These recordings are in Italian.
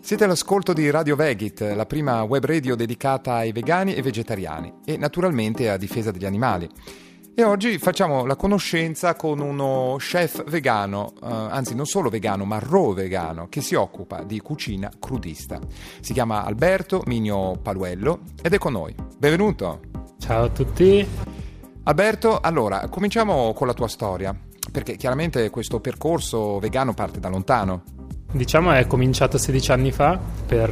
Siete all'ascolto di Radio Vegit, la prima web radio dedicata ai vegani e vegetariani e naturalmente a difesa degli animali. E oggi facciamo la conoscenza con uno chef vegano, anzi non solo vegano ma raw vegano, che si occupa di cucina crudista. Si chiama Alberto Minio Paluello ed è con noi. Benvenuto! Ciao a tutti! Alberto, allora, cominciamo con la tua storia, perché chiaramente questo percorso vegano parte da lontano. Diciamo è cominciato 16 anni fa per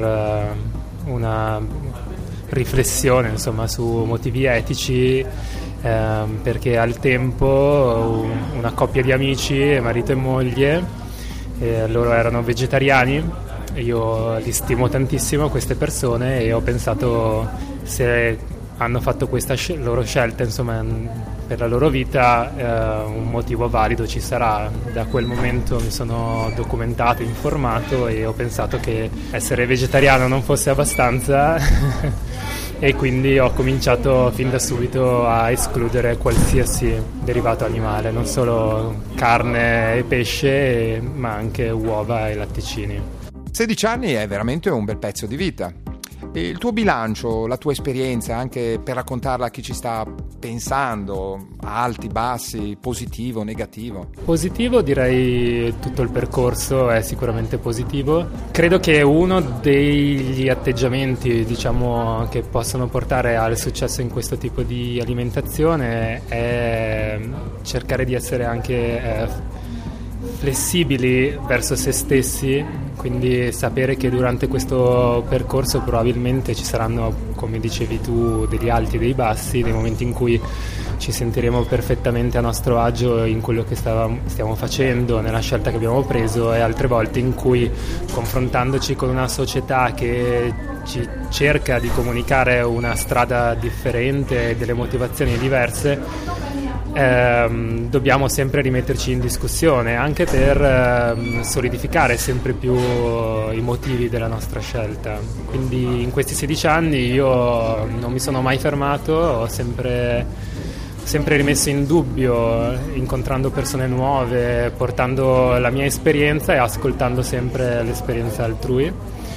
una riflessione insomma su motivi etici, perché al tempo una coppia di amici, marito e moglie, loro erano vegetariani. Io li stimo tantissimo queste persone e ho pensato, se hanno fatto questa loro scelta insomma per la loro vita, un motivo valido ci sarà. Da quel momento mi sono documentato, informato e ho pensato che essere vegetariano non fosse abbastanza e quindi ho cominciato fin da subito a escludere qualsiasi derivato animale, non solo carne e pesce ma anche uova e latticini. 16 anni è veramente un bel pezzo di vita. Il tuo bilancio, la tua esperienza, anche per raccontarla a chi ci sta pensando, alti, bassi, positivo, negativo? Positivo, direi tutto il percorso è sicuramente positivo. Credo che uno degli atteggiamenti, diciamo, che possono portare al successo in questo tipo di alimentazione è cercare di essere anche flessibili verso se stessi, quindi sapere che durante questo percorso probabilmente ci saranno, come dicevi tu, degli alti e dei bassi, dei momenti in cui ci sentiremo perfettamente a nostro agio in quello che stiamo facendo, nella scelta che abbiamo preso, e altre volte in cui, confrontandoci con una società che ci cerca di comunicare una strada differente e delle motivazioni diverse, dobbiamo sempre rimetterci in discussione anche per solidificare sempre più i motivi della nostra scelta. Quindi in questi 16 anni io non mi sono mai fermato, ho sempre rimesso in dubbio, incontrando persone nuove, portando la mia esperienza e ascoltando sempre l'esperienza altrui.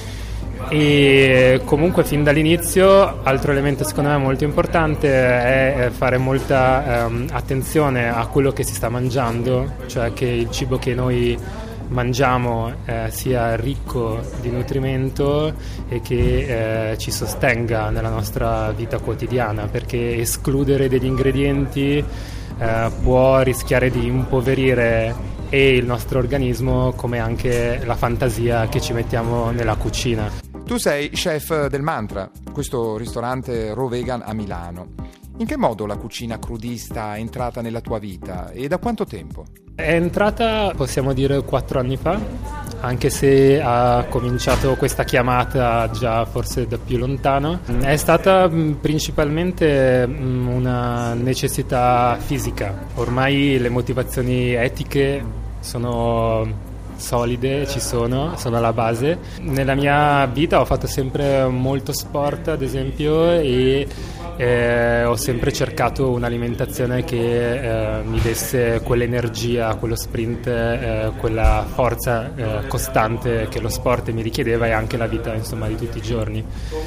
E comunque fin dall'inizio, altro elemento secondo me molto importante è fare molta attenzione a quello che si sta mangiando, cioè che il cibo che noi mangiamo sia ricco di nutrimento e che ci sostenga nella nostra vita quotidiana, perché escludere degli ingredienti può rischiare di impoverire e il nostro organismo come anche la fantasia che ci mettiamo nella cucina. Tu sei chef del Mantra, questo ristorante raw vegan a Milano. In che modo la cucina crudista è entrata nella tua vita e da quanto tempo? È entrata, possiamo dire, 4 anni fa, anche se ha cominciato questa chiamata già forse da più lontano. È stata principalmente una necessità fisica. Ormai le motivazioni etiche sono solide, sono alla base. Nella mia vita ho fatto sempre molto sport, ad esempio, e ho sempre cercato un'alimentazione che mi desse quell'energia, quello sprint, quella forza costante che lo sport mi richiedeva e anche la vita insomma di tutti i giorni.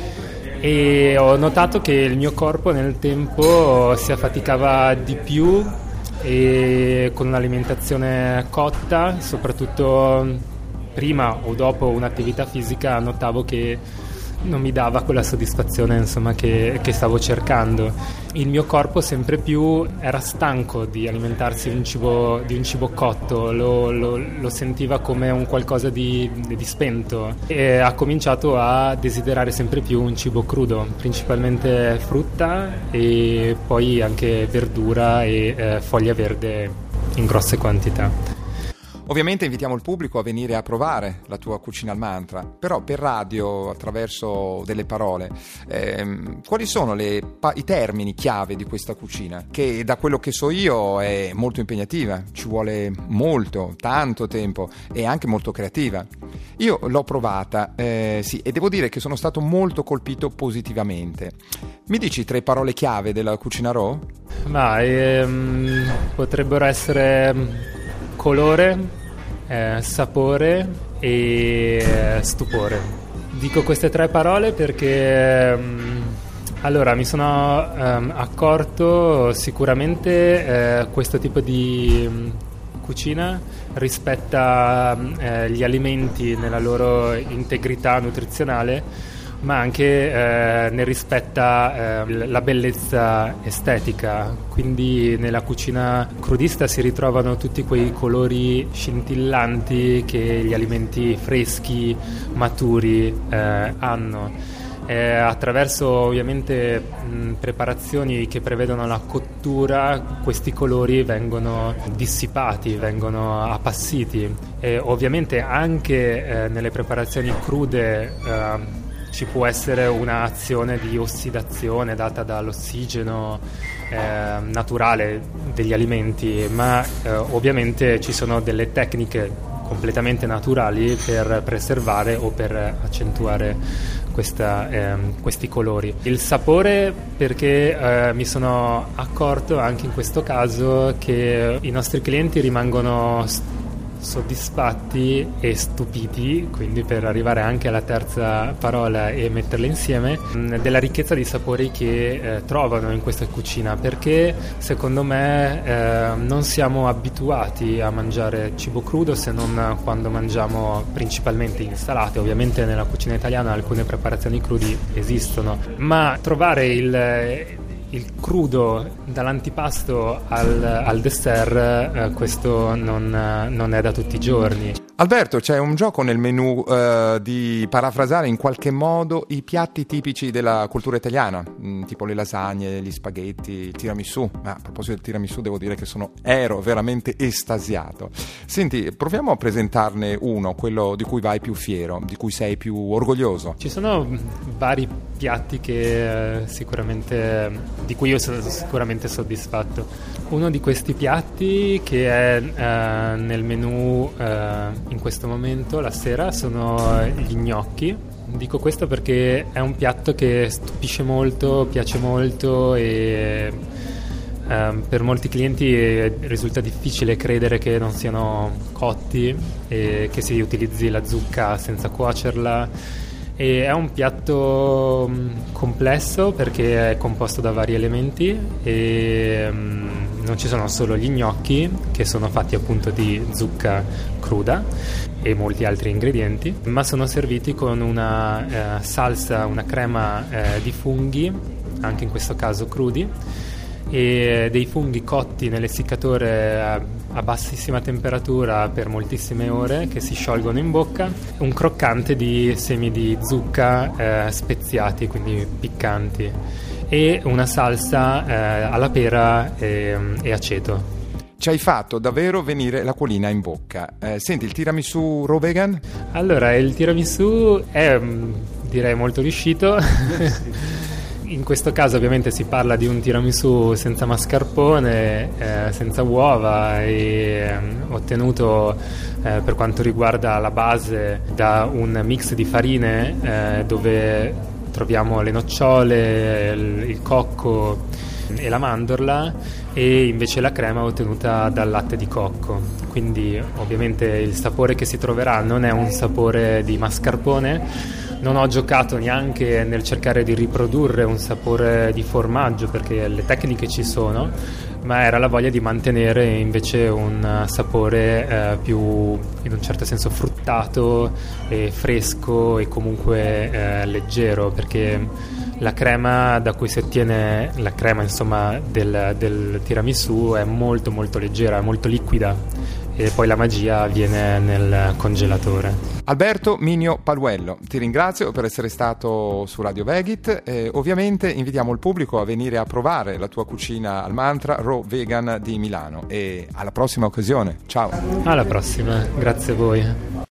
E ho notato che il mio corpo nel tempo si affaticava di più e con un'alimentazione cotta, soprattutto prima o dopo un'attività fisica, notavo che non mi dava quella soddisfazione insomma che stavo cercando. Il mio corpo sempre più era stanco di alimentarsi di un cibo cotto, lo sentiva come un qualcosa di spento e ha cominciato a desiderare sempre più un cibo crudo, principalmente frutta e poi anche verdura e foglia verde in grosse quantità. Ovviamente invitiamo il pubblico a venire a provare la tua cucina al Mantra, però per radio, attraverso delle parole, quali sono i termini chiave di questa cucina? Che da quello che so io è molto impegnativa, ci vuole tanto tempo e anche molto creativa. Io l'ho provata, sì, e devo dire che sono stato molto colpito positivamente. Mi dici 3 parole chiave della cucina raw? potrebbero essere colore, sapore e stupore. Dico queste 3 parole perché allora mi sono accorto sicuramente questo tipo di cucina rispetta gli alimenti nella loro integrità nutrizionale, ma anche ne rispetta la bellezza estetica. Quindi nella cucina crudista si ritrovano tutti quei colori scintillanti che gli alimenti freschi, maturi hanno. Attraverso ovviamente preparazioni che prevedono la cottura, questi colori vengono dissipati, vengono appassiti, e ovviamente anche nelle preparazioni crude ci può essere un'azione di ossidazione data dall'ossigeno naturale degli alimenti, ma ovviamente ci sono delle tecniche completamente naturali per preservare o per accentuare questi colori. Il sapore, perché mi sono accorto anche in questo caso che i nostri clienti rimangono soddisfatti e stupiti, quindi per arrivare anche alla terza parola e metterle insieme, della ricchezza di sapori che trovano in questa cucina, perché secondo me non siamo abituati a mangiare cibo crudo se non quando mangiamo principalmente insalate. Ovviamente nella cucina italiana alcune preparazioni crudi esistono, ma trovare il crudo dall'antipasto al dessert, questo non è da tutti i giorni. Alberto, c'è un gioco nel menù di parafrasare in qualche modo i piatti tipici della cultura italiana, tipo le lasagne, gli spaghetti, il tiramisù. Ma a proposito del tiramisù devo dire che ero veramente estasiato. Senti, proviamo a presentarne uno, quello di cui vai più fiero, di cui sei più orgoglioso. Ci sono vari piatti che di cui io sono sicuramente soddisfatto. Uno di questi piatti che è nel menù in questo momento, la sera, sono gli gnocchi. Dico questo perché è un piatto che stupisce molto, piace molto e per molti clienti risulta difficile credere che non siano cotti e che si utilizzi la zucca senza cuocerla. E è un piatto complesso perché è composto da vari elementi e non ci sono solo gli gnocchi, che sono fatti appunto di zucca cruda e molti altri ingredienti, ma sono serviti con una salsa, una crema di funghi, anche in questo caso crudi, e dei funghi cotti nell'essiccatore a bassissima temperatura per moltissime ore, che si sciolgono in bocca, un croccante di semi di zucca speziati, quindi piccanti, e una salsa alla pera e aceto. Ci hai fatto davvero venire l'acquolina in bocca. Senti, il tiramisù raw vegan? Allora, il tiramisù è direi molto riuscito. In questo caso ovviamente si parla di un tiramisù senza mascarpone, senza uova, e ottenuto per quanto riguarda la base da un mix di farine dove troviamo le nocciole, il cocco e la mandorla, e invece la crema ottenuta dal latte di cocco. Quindi ovviamente il sapore che si troverà non è un sapore di mascarpone. Non ho giocato neanche nel cercare di riprodurre un sapore di formaggio, perché le tecniche ci sono, ma era la voglia di mantenere invece un sapore più, in un certo senso, fruttato e fresco e comunque leggero, perché la crema da cui si ottiene la crema, insomma, del tiramisù è molto molto leggera, molto liquida, e poi la magia avviene nel congelatore. Alberto Minio Paluello, ti ringrazio per essere stato su Radio Vegit. Ovviamente invitiamo il pubblico a venire a provare la tua cucina al Mantra Raw Vegan di Milano, e alla prossima occasione. Ciao. Alla prossima, grazie a voi.